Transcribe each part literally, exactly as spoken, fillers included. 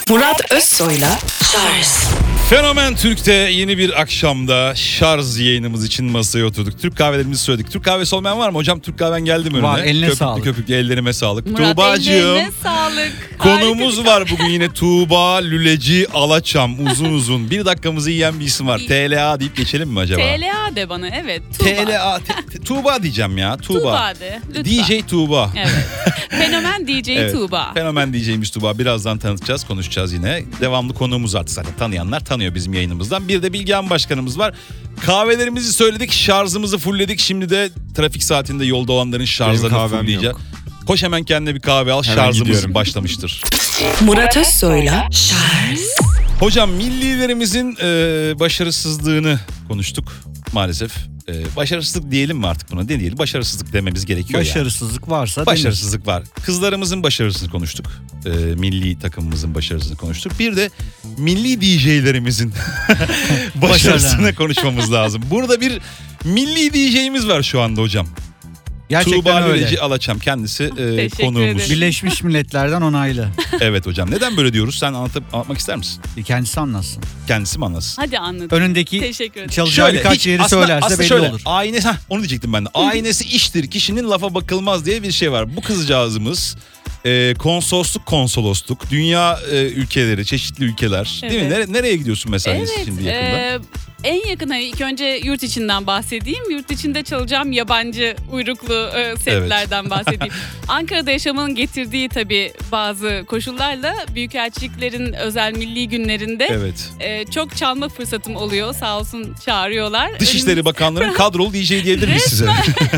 Murat Özsoy'la Şarj. Fenomen Türk'te yeni bir akşamda şarj yayınımız için masaya oturduk. Türk kahvelerimizi söyledik. Türk kahvesi olmayan var mı? Hocam Türk kahven geldi mi önüne? Var, eline köpüklü sağlık. Köpüklü ellerime sağlık. Murat Tuğbacığım. ellerine sağlık. Konuğumuz Harika. var bugün yine Tuğba Lüleci Alaçam. Uzun uzun. Bir dakikamızı yiyen bir isim var. T L A deyip geçelim mi acaba? T L A de bana, evet. Tuğba. T L A. T- T- Tuğba diyeceğim ya. Tuğba. Tuğba de. Lütfen. D J Tuğba. Evet. Fenomen D J Evet. Tuğba. Fenomen D J'miz Tuğba. Birazdan tanıtacağız, konuşacağız yine. Devamlı konuğumuz artık zaten. Tanıyanlar tanıyor bizim yayınımızdan. Bir de Bilgehan Başkanımız var. Kahvelerimizi söyledik, şarjımızı fullledik. Şimdi de trafik saatinde yolda olanların şarjlarını kahvem fullleyeceğiz. yok. Koş hemen kendine bir kahve al. Hemen Şarjımız gidiyorum. başlamıştır. Murat Özsoy'la Şarj. Hocam millilerimizin e, başarısızlığını konuştuk maalesef. E, başarısızlık diyelim mi artık buna? Ne diyelim? Başarısızlık dememiz gerekiyor yani. Başarısızlık varsa Başarısızlık var. Kızlarımızın başarısını konuştuk. Ee, milli takımımızın başarısını konuştuk. Bir de milli D J'lerimizin başarısını Başarılarını. konuşmamız lazım. Burada bir milli D J'imiz var şu anda hocam. Gerçekten Tuğba öyle. Lüleci Alaçam kendisi e, Teşekkür konuğumuz. ederim. Birleşmiş Milletler'den onaylı. Evet hocam. Neden böyle diyoruz? Sen anlatıp anlatmak ister misin? Kendisi anlatsın. Kendisi mi anlatsın? Hadi anlat. Önündeki Teşekkür ederim. çalacağı birkaç hiç- yeri aslında- söylerse aslında belli şöyle, olur. Aynesi, heh, onu diyecektim ben de. Aynesi iştir, kişinin lafa bakılmaz diye bir şey var. Bu kızcağızımız e, konsolosluk konsolosluk, dünya e, ülkeleri, çeşitli ülkeler. Değil mi? Evet. Nere- nereye gidiyorsun mesela Evet. şimdi yakında? e, en yakın hani ilk önce yurt içinden bahsedeyim. Yurt içinde çalacağım yabancı uyruklu e, setlerden bahsedeyim. Ankara'da yaşamanın getirdiği tabii bazı koşullarla büyükelçiliklerin özel milli günlerinde Evet. e, çok çalma fırsatım oluyor. Sağ olsun çağırıyorlar. Dışişleri Bakanlığı'nın kadrolu D J diyebilir miyiz size?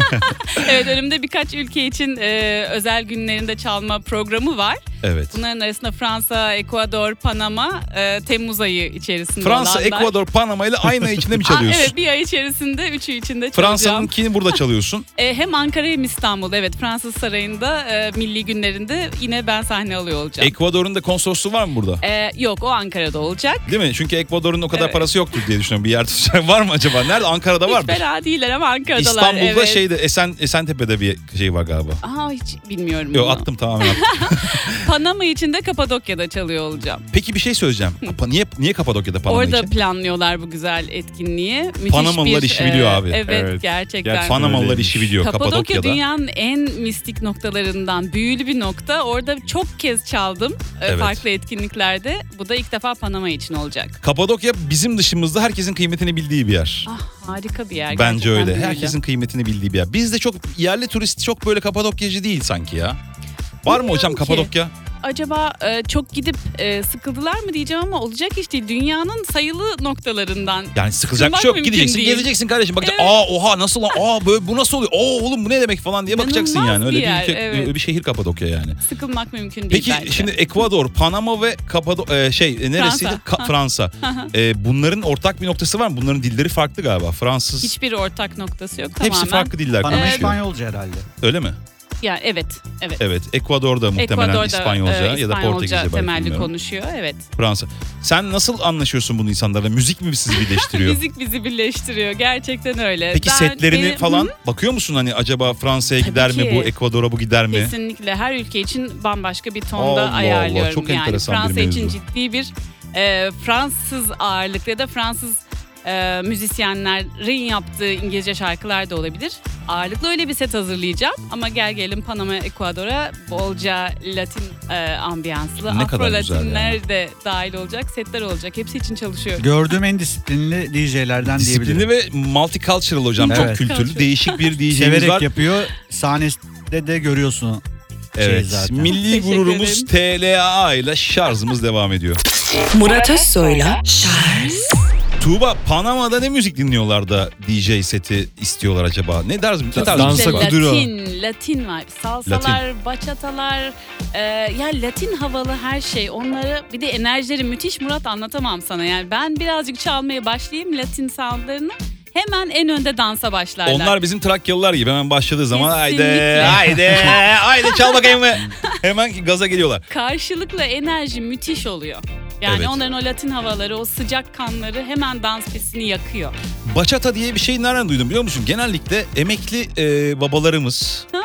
Evet, önümde birkaç ülke için e, özel günlerinde çalma programı var. Evet. Bunların arasında Fransa, Ekvador, Panama, e, Temmuz ayı içerisinde Fransa, olanlar. Ekvador, Panama ile aynı ay içinde mi Aa, çalıyorsun? evet, bir ay içerisinde üçü içinde çalacağım. Fransa'nınkini burada çalıyorsun. E, hem Ankara hem İstanbul. Evet, Fransız Sarayı'nda e, milli günlerinde yine ben sahne alıyor olacağım. Ekvador'un da konsolosluğu var mı burada? E, yok, o Ankara'da olacak. Değil mi? Çünkü Ekvador'un o kadar Evet. parası yoktur diye düşünüyorum. Bir yer tutacak var mı acaba? Nerede? Ankara'da Hiç vardır. fena değiller ama Ankara'dalar. İstanbul'da evet. şeyde Esen Esentepe'de bir şey var galiba. Aha, hiç bilmiyorum Yok bunu. attım tamamen attım. Panama için de Kapadokya'da çalıyor olacağım. Peki bir şey söyleyeceğim. Pa- Niye niye Kapadokya'da Panama Orada için? planlıyorlar bu güzel etkinliği. Müthiş Panamalılar bir, işi biliyor e, abi. Evet, Evet. gerçekten. Gerçekten. Panamalılar Öyleymiş. işi biliyor Kapadokya Kapadokya'da. dünyanın en mistik noktalarından, büyülü bir nokta. Orada çok kez çaldım e, Evet. farklı etkinliklerde. Bu da ilk defa Panama için olacak. Kapadokya bizim dışımızda herkesin kıymetini bildiği bir yer. Ah, harika bir yer. Bence gerçekten öyle. büyülü. Herkesin kıymetini bildiği bir yer. Bizde çok yerli turist çok böyle Kapadokyacı değil sanki ya. Var mı hocam ki. Kapadokya? Acaba e, çok gidip e, sıkıldılar mı diyeceğim ama olacak iş değil. Dünyanın sayılı noktalarından. Yani sıkılacak bir Sıkılmak şey yok. mümkün Gideceksin, değil. gezeceksin kardeşim. Bakacaksın, Evet. aa oha nasıl lan? Aa böyle bu nasıl oluyor? Aa oğlum bu ne demek falan diye bakacaksın İnanılmaz yani. Öyle bir bir, yer, ülke, evet. öyle bir şehir Kapadokya yani. Sıkılmak mümkün değil Peki bence. şimdi Ekvador, Panama ve Kapado e, şey e, neresiydi? Fransa. Ka- Fransa. E, bunların ortak bir noktası var mı? Bunların dilleri farklı galiba. Fransız. Hiçbir ortak noktası yok tamamen. Hepsi farklı diller Panama konuşuyor. İspanyolca herhalde. Öyle mi? Ya evet, evet. Evet. Ekvador'da muhtemelen Ekvador'da İspanyolca e, ya da İspanyolca Portekizce belki temelli bilmiyorum. konuşuyor. Evet. Fransa. Sen nasıl anlaşıyorsun bunu insanlarla? Müzik mi sizi birleştiriyor? Müzik bizi birleştiriyor. Gerçekten öyle. Peki Ben- setlerini benim- falan Hı, bakıyor musun hani acaba Fransa'ya Tabii gider mi ki. bu, Ekvador'a bu gider mi? kesinlikle her ülke için bambaşka bir tonda Allah Allah, ayarlıyorum. çok yani enteresan bir Fransa için mevzu. ciddi bir e, Fransız ağırlıklı ya da Fransız e, müzisyenlerin yaptığı İngilizce şarkılar da olabilir. Ağırlıklı öyle bir set hazırlayacağım ama gel gelin Panama, Ekvador'a bolca Latin e, ambiyanslı, Ne kadar Afro güzel Latinler yani. de dahil olacak setler olacak. Hepsi için çalışıyorum. Gördüğüm en disiplinli D J'lerden Disiplinli diyebilirim. ve multicultural hocam. Evet. Çok kültürlü, Cultural. değişik bir D J'miz Severek var. yapıyor. Sahnesinde de görüyorsun. şey Evet. zaten. Milli Teşekkür gururumuz ederim. T L A ile şarjımız devam ediyor. Murat Özsoy'la Şarj. Tuğba, Panama'da ne müzik dinliyorlar da D J seti istiyorlar acaba? Ne tarz ne tarz Dansa müzik İşte var? kuduro. Latin, Latin var. Salsalar, bachatalar, e, ya Latin havalı her şey. Onları bir de enerjileri müthiş Murat, anlatamam sana. Yani ben birazcık çalmaya başlayayım Latin soundlarını. Hemen en önde dansa başlarlar. Onlar bizim Trakyalılar gibi hemen başladığı zaman haydi Kesinlikle. haydi haydi çal bakayım mı? Hemen gaza geliyorlar. Karşılıklı enerji müthiş oluyor. Yani Evet. onların o Latin havaları, o sıcak kanları hemen dans pistini yakıyor. Bachata diye bir şey nereden duydum biliyor musun? Genellikle emekli e, babalarımız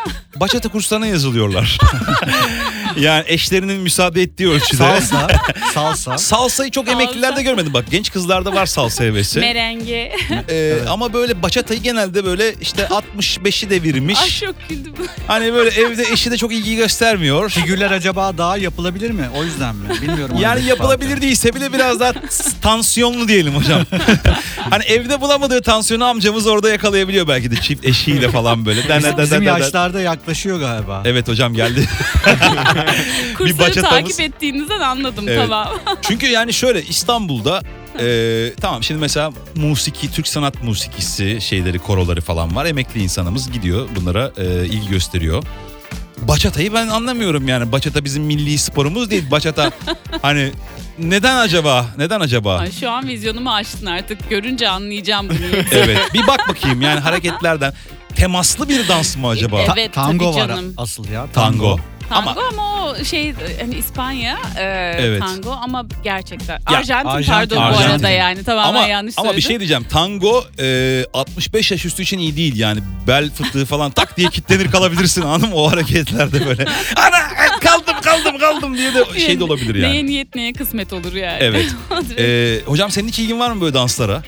bachata kurslarına yazılıyorlar. Yani eşlerinin müsaade ettiği ölçüde. Salsa, salsa. Salsayı çok Salsa. emeklilerde görmedim. Bak genç kızlarda var salsa hevesi. Merenge. Ee, ama böyle bachatayı genelde böyle işte altmış beşi devirmiş. Ay çok güldüm. Hani böyle evde eşi de çok ilgi göstermiyor. Figürler acaba daha yapılabilir mi? O yüzden mi? Bilmiyorum. Yani aradaki yapılabilir farkı. değilse bile biraz daha tansiyonlu diyelim hocam. Hani evde bulamadığı tansiyonu amcamız orada yakalayabiliyor belki de çift eşiyle falan böyle. Den, den, den, Bizim den, den. yaşlarda yaklaşıyor galiba. Evet hocam geldi. Kursları bachatamız. takip ettiğinizden anladım Evet. tamam. Çünkü yani şöyle İstanbul'da e, tamam şimdi mesela musiki, Türk sanat musikisi şeyleri, koroları falan var. Emekli insanımız gidiyor bunlara e, ilgi gösteriyor. Bachata'yı ben anlamıyorum yani. Bachata bizim milli sporumuz değil. Bachata hani neden acaba? Neden acaba? Ay, şu an vizyonumu açtın artık. Görünce anlayacağım bunu. Evet. Bir bak bakayım yani hareketlerden. Temaslı bir dans mı acaba? Evet. Evet, Tango tabii var canım. asıl ya. Tango. Tango Ama ama, o şey hani İspanya e, Evet. tango ama gerçekten. Ya, Arjantin, Arjantin, pardon bu Arjantin. arada yani tamamen ama yanlış ama söyledim. bir şey diyeceğim. Tango e, altmış beş yaş üstü için iyi değil yani. Bel fıtığı falan tak diye kilitlenir kalabilirsin anladın mı? O hareketlerde böyle. Ana kaldım kaldım kaldım diye de şey de olabilir yani. Neye niyet neye kısmet olur yani. Evet. E, hocam senin hiç ilgin var mı böyle danslara?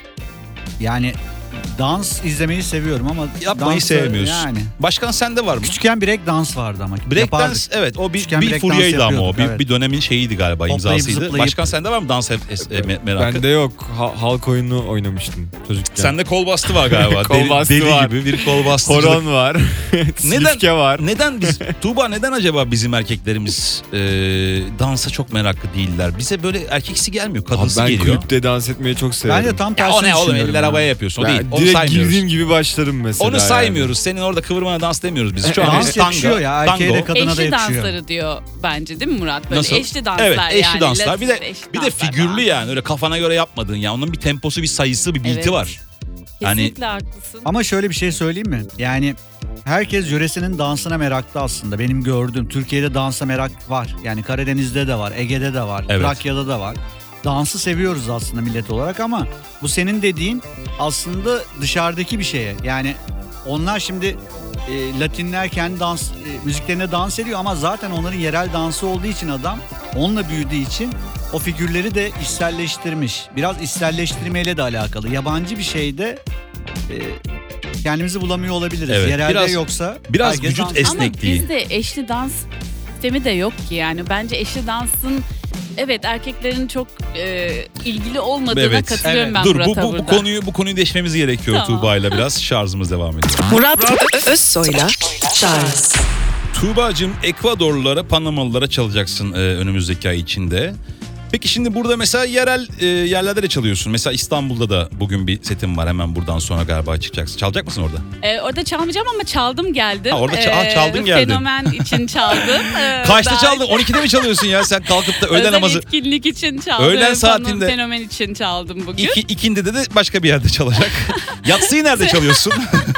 Yani dans izlemeyi seviyorum ama Yapmayı dansı- sevmiyorsun. Yani. Başkan sende var mı? Küçükken break dans vardı ama. Break Yapardık. dance evet o bir, Küçükken bir break dans furyaydı ama o. yapıyorduk, Bir, evet. bir dönemin şeyiydi galiba Hoplayıp imzasıydı. zıplayıp- Başkan sende var mı dans hep es- e, me- merakı? Bende yok. Ha- halk oyunu oynamıştım çocukken. Sende kol bastı var galiba. Kol deli, bastı deli var. gibi bir kol bastıcılık. Horon var. Silifke var. Neden biz Tuğba neden acaba bizim erkeklerimiz e, dansa çok meraklı değiller? Bize böyle erkeksi gelmiyor, Abi kadınsı ben geliyor. kulüpte dans etmeyi çok severim. Ben de tam Ya tersini o ne oğlum düşünüyorum eller ya. havaya yapıyorsun. O Ben değil. Onu direkt saymıyoruz. girdiğim gibi başlarım mesela. Onu saymıyoruz. Senin orada kıvırmana dans demiyoruz biz. Şu an Dans biz tango, yakışıyor ya, erkeğe tango. de kadına da Eşli yakışıyor. dansları diyor bence değil mi Murat? Böyle Nasıl? eşli danslar Evet, eşli yani. danslar. Bir de Eşli bir de danslar figürlü falan. yani. Öyle kafana göre yapmadığın ya. Onun bir temposu, bir sayısı, bir beat'i Evet. var. Hani Kesinlikle haklısın. Ama şöyle bir şey söyleyeyim mi? Yani herkes yöresinin dansına meraklı aslında. Benim gördüğüm Türkiye'de dansa merak var. Yani Karadeniz'de de var, Ege'de de var, Evet. Trakya'da da var. Dansı seviyoruz aslında millet olarak ama bu senin dediğin aslında dışarıdaki bir şeye. Yani onlar şimdi e, Latinler kendi dans e, müziklerine dans ediyor ama zaten onların yerel dansı olduğu için adam onunla büyüdüğü için o figürleri de içselleştirmiş. Biraz içselleştirmeyle de alakalı. Yabancı bir şeyde e, kendimizi bulamıyor olabiliriz. Evet, Yerelde biraz- yoksa biraz herkes vücut dans- es- Ama esnekliği. bizde eşli dans sistemi de yok ki yani. Bence eşli dansın evet erkeklerin çok e, ilgili olmadığına Evet. katılıyorum Evet. ben dur bu, Murat'a bu, bu burada. konuyu bu konuyu deşmemiz gerekiyor Tamam. Tuğba'yla biraz. Şarjımız devam ediyor. Murat Özsoy'la Charles Tuğba'cığım Ekvadorlulara, Panamalılara çalacaksın e, önümüzdeki ay içinde. Peki şimdi burada mesela yerel e, yerlerde de çalıyorsun. Mesela İstanbul'da da bugün bir setim var. Hemen buradan sonra galiba çıkacaksın. Çalacak mısın orada? E, orada çalmayacağım ama çaldım geldim. Ha, orada ça- ha, çaldın geldin. Fenomen için çaldım. E, Kaçta daha çaldın? on ikide mi çalıyorsun ya? Sen kalkıp da öğlen Özel namazı... etkinlik için çaldım. Öğlen Feno- saatinde- Fenomen için çaldım bugün. İki, ikindide de başka bir yerde çalacak. Yatsıyı nerede çalıyorsun?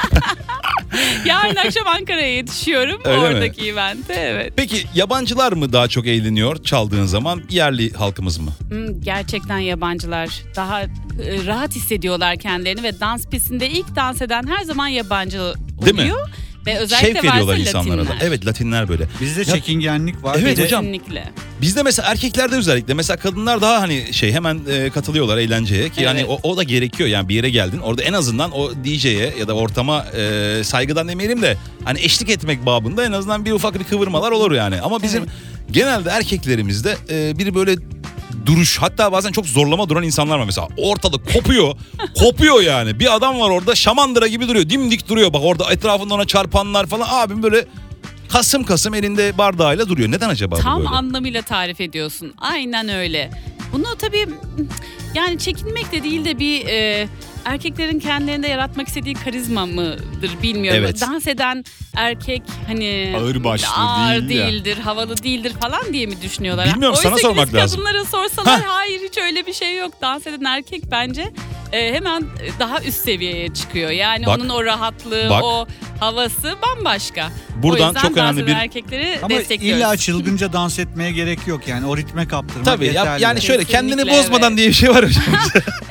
Yarın akşam Ankara'ya yetişiyorum. Öyle mi? Oradaki evente evet. Peki yabancılar mı daha çok eğleniyor çaldığın zaman? Yerli halkımız mı? Hmm, gerçekten yabancılar daha e, rahat hissediyorlar kendilerini ve dans pistinde ilk dans eden her zaman yabancı oluyor. Değil mi? Ve özellikle Şevk veriyorlar varsa insanlara da. Latinler. Evet Latinler böyle. Bizde çekingenlik var. Evet Bir de hocam. Kesinlikle. Bizde mesela erkeklerde özellikle mesela kadınlar daha hani şey hemen e, katılıyorlar eğlenceye ki yani Evet. o, o da gerekiyor yani bir yere geldin orada en azından o D J'ye ya da ortama e, saygıdan demeyelim de hani eşlik etmek babında en azından bir ufak bir kıvırmalar olur yani ama bizim genelde erkeklerimizde e, biri böyle duruş hatta bazen çok zorlama duran insanlar var mesela ortalık kopuyor kopuyor yani bir adam var orada şamandıra gibi duruyor dimdik duruyor bak orada etrafında ona çarpanlar falan abim böyle kasım kasım elinde bardağıyla duruyor neden acaba bu Tam böyle? anlamıyla tarif ediyorsun. Aynen öyle. Bunu tabii yani çekinmek de değil de bir e, erkeklerin kendilerinde yaratmak istediği karizma mıdır bilmiyorum. Evet. Dans eden erkek hani Ağırbaşlı ağır değil ya. değildir, havalı değildir falan diye mi düşünüyorlar? Bilmiyorum, sana Oysa ki sormak biz lazım. kadınlara sorsalar Hah. hayır hiç öyle bir şey yok. Dans eden erkek bence e, hemen daha üst seviyeye çıkıyor. Yani Bak, onun o rahatlığı, bak. o havası bambaşka. Buradan o yüzden çok önemli dans eden bir- erkekleri ama destekliyoruz. illa çılgınca dans etmeye gerek yok yani o ritme kaptırmak Tabii ya, yeterli. yani şöyle kendini Kesinlikle, bozmadan evet. diye bir şey var hocam.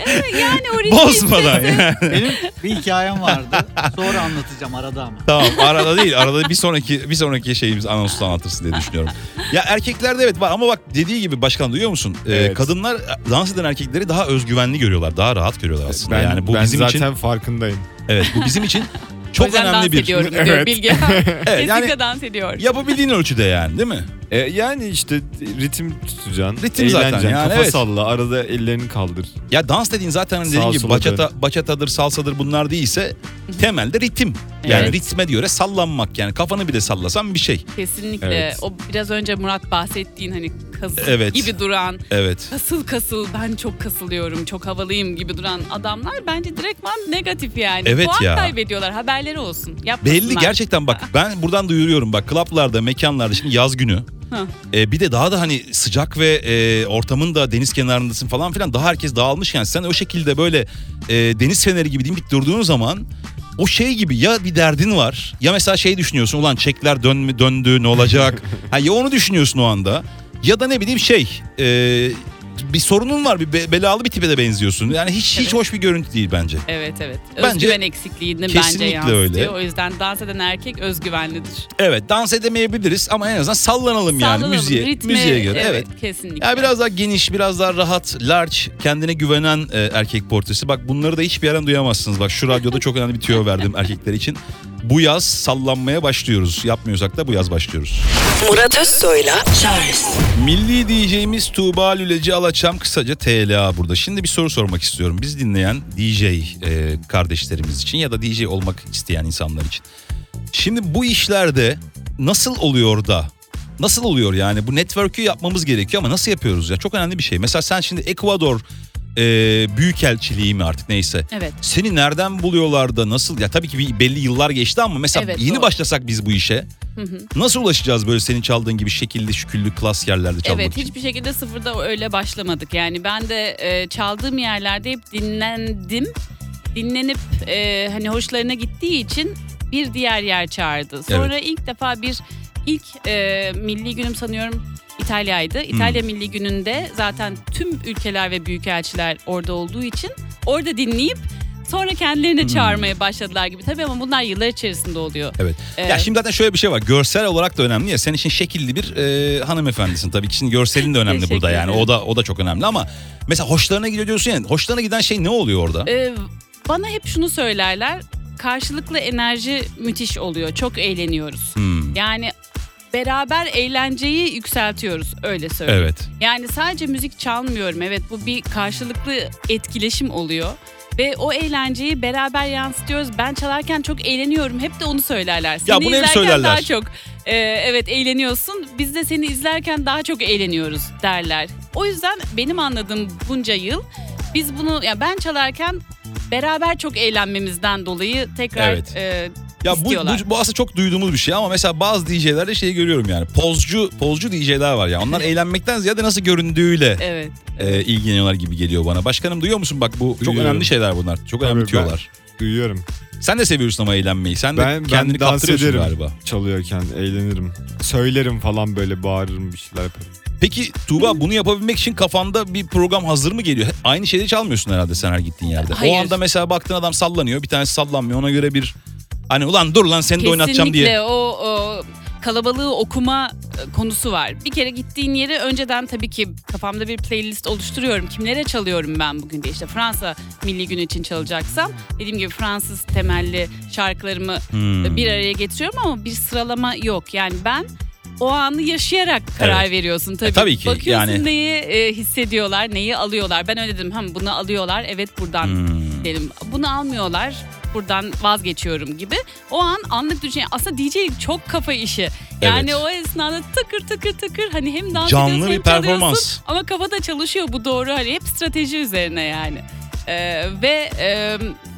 Yani o ritmi Bozmadan yani. Benim bir hikayem vardı. Sonra anlatacağım arada ama. Tamam, arada değil. Arada bir sonraki bir sonraki şeyimiz anonsla anlatırsın diye düşünüyorum. Ya erkeklerde evet var ama bak dediği gibi başkan duyuyor musun? Ee, Evet. Kadınlar dans eden erkekleri daha özgüvenli görüyorlar. Daha rahat görüyorlar aslında. Ben, yani bu ben bizim zaten için farkındayım. evet bu bizim için O çok yüzden önemli dans bir ediyorum diyor Evet. Bilge. Evet, Kesinlikle yani dans ediyor. yapabildiğin ölçüde yani değil mi? E, yani işte ritim tutacaksın. Ritim zaten eğleneceksin, yani, kafa evet. salla, arada ellerini kaldır. Ya dans dediğin zaten hani dediğin Sağa gibi sola bachata, bachatadır, salsadır bunlar değilse temelde ritim. Yani Evet. ritme göre sallanmak yani kafanı bir de sallasan bir şey. Kesinlikle. Evet. O biraz önce Murat bahsettiğin hani kasıl Evet. gibi duran, Evet. kasıl kasıl ben çok kasılıyorum, çok havalıyım gibi duran adamlar bence direktman negatif yani. Evet Puan ya. kaybediyorlar. Haberleri olsun. Yapmasınlar. Belli gerçekten bak ben buradan duyuruyorum bak klaplarda, mekanlarda şimdi yaz günü. Hı. E, bir de daha da hani sıcak ve e, ortamın da deniz kenarındasın falan filan daha herkes dağılmış yani sen o şekilde böyle e, deniz feneri gibi dimdik durduğun zaman o şey gibi ya bir derdin var ya mesela şey düşünüyorsun ulan çekler dön, döndü ne olacak ha, ya onu düşünüyorsun o anda ya da ne bileyim şey e, bir sorunun var bir be- belalı bir tipe de benziyorsun yani hiç hiç Evet. hoş bir görüntü değil bence. Evet evet. Bence Özgüven eksikliğini bence kesinlikle yansıtıyor. öyle. O yüzden dans eden erkek özgüvenlidir. Evet dans edemeyebiliriz ama en azından sallanalım yani Sallanalım, müziğe ritme, müziğe göre evet. Kesinlikle. Ya biraz daha geniş, biraz daha rahat, large, kendine güvenen e, erkek portresi. Bak bunları da hiçbir yerden duyamazsınız. Bak şu radyoda çok önemli bir tüyo verdim erkekler için. Bu yaz sallanmaya başlıyoruz. Yapmıyorsak da bu yaz başlıyoruz. Murat Özsoy'la Charles Milli D J'miz Tuğba Lüleci Alaçam kısaca T L A burada. Şimdi bir soru sormak istiyorum. Biz dinleyen D J e, kardeşlerimiz için ya da D J olmak isteyen insanlar için. Şimdi bu işlerde nasıl oluyor da nasıl oluyor yani bu network'ü yapmamız gerekiyor ama nasıl yapıyoruz ya çok önemli bir şey. Mesela sen şimdi Ekvador e, büyükelçiliği mi artık neyse. Evet. Seni nereden buluyorlar da nasıl ya tabii ki bir belli yıllar geçti ama mesela Evet, yeni doğru. başlasak biz bu işe Hı hı. nasıl ulaşacağız böyle senin çaldığın gibi şekilli şüküllü klas yerlerde çalmak Evet için? hiçbir şekilde sıfırda öyle başlamadık. Yani ben de e, çaldığım yerlerde hep dinlendim. Dinlenip e, hani hoşlarına gittiği için bir diğer yer çağırdı. Sonra ilk defa bir ilk e, milli günüm sanıyorum İtalya'ydı. İtalya Milli Günü'nde zaten tüm ülkeler ve büyükelçiler orada olduğu için orada dinleyip sonra kendilerine çağırmaya başladılar gibi. Tabii ama bunlar yıllar içerisinde oluyor. Evet. Ee, ya şimdi zaten şöyle bir şey var. Görsel olarak da önemli ya. Sen için şekilli bir e, hanımefendisin tabii ki. Şimdi görselin de önemli Teşekkür burada yani. ederim. O da o da çok önemli ama mesela hoşlarına gidiyor diyorsun ya. Hoşlarına giden şey ne oluyor orada? Ee, bana hep şunu söylerler. Karşılıklı enerji müthiş oluyor. Çok eğleniyoruz. Hmm. Yani beraber eğlenceyi yükseltiyoruz öyle söyleyeyim. Evet. Yani sadece müzik çalmıyorum. Evet bu bir karşılıklı etkileşim oluyor. Ve o eğlenceyi beraber yansıtıyoruz. Ben çalarken çok eğleniyorum. Hep de onu söylerler. Seni Ya bunu hep izlerken söylerler. daha çok e, evet eğleniyorsun. Biz de seni izlerken daha çok eğleniyoruz derler. O yüzden benim anladığım bunca yıl biz bunu ya ben çalarken beraber çok eğlenmemizden dolayı tekrar Evet. e, Ya bu, istiyorlar. bu, bu aslında çok duyduğumuz bir şey ama mesela bazı D J'lerde şeyi görüyorum yani. Pozcu pozcu D J'ler var ya. Onlar eğlenmekten ziyade nasıl göründüğüyle Evet. e, ilgileniyorlar gibi geliyor bana. Başkanım duyuyor musun? Bak bu çok Duyuyorum. önemli şeyler bunlar. Çok Tabii önemli ben- tüyolar. Duyuyorum. Sen de seviyorsun ama eğlenmeyi. Sen de Ben, kendini ben dans kaptırıyorsun ederim galiba. çalıyorken, eğlenirim. Söylerim falan böyle, bağırırım, bir şeyler yaparım. Peki Tuğba bunu yapabilmek için kafanda bir program hazır mı geliyor? Aynı şeyleri çalmıyorsun herhalde sen her gittiğin yerde. Hayır. O anda mesela baktığın adam sallanıyor, bir tanesi sallanmıyor. Ona göre bir hani ulan dur lan seni de oynatacağım diye. Kesinlikle o, o kalabalığı okuma e, konusu var. Bir kere gittiğin yeri önceden tabii ki kafamda bir playlist oluşturuyorum. Kimlere çalıyorum ben bugün diye. İşte Fransa Milli Günü için çalacaksam dediğim gibi Fransız temelli şarkılarımı Hmm. bir araya getiriyorum ama bir sıralama yok. Yani ben o anı yaşayarak karar Evet. veriyorsun tabii. E, tabii ki, Bakıyorsun yani- neyi e, hissediyorlar, neyi alıyorlar. Ben öyle dedim. Hem bunu alıyorlar. Evet buradan Hmm. dedim. Bunu almıyorlar. Buradan vazgeçiyorum gibi. O an anlık düşünce. Aslında D J çok kafa işi. Yani Evet. o esnada tıkır tıkır tıkır hani hem dans Canlı ediyorsun bir hem çalıyorsun performans. ama kafada çalışıyor bu doğru. Hani hep strateji üzerine yani. Ee, ve e,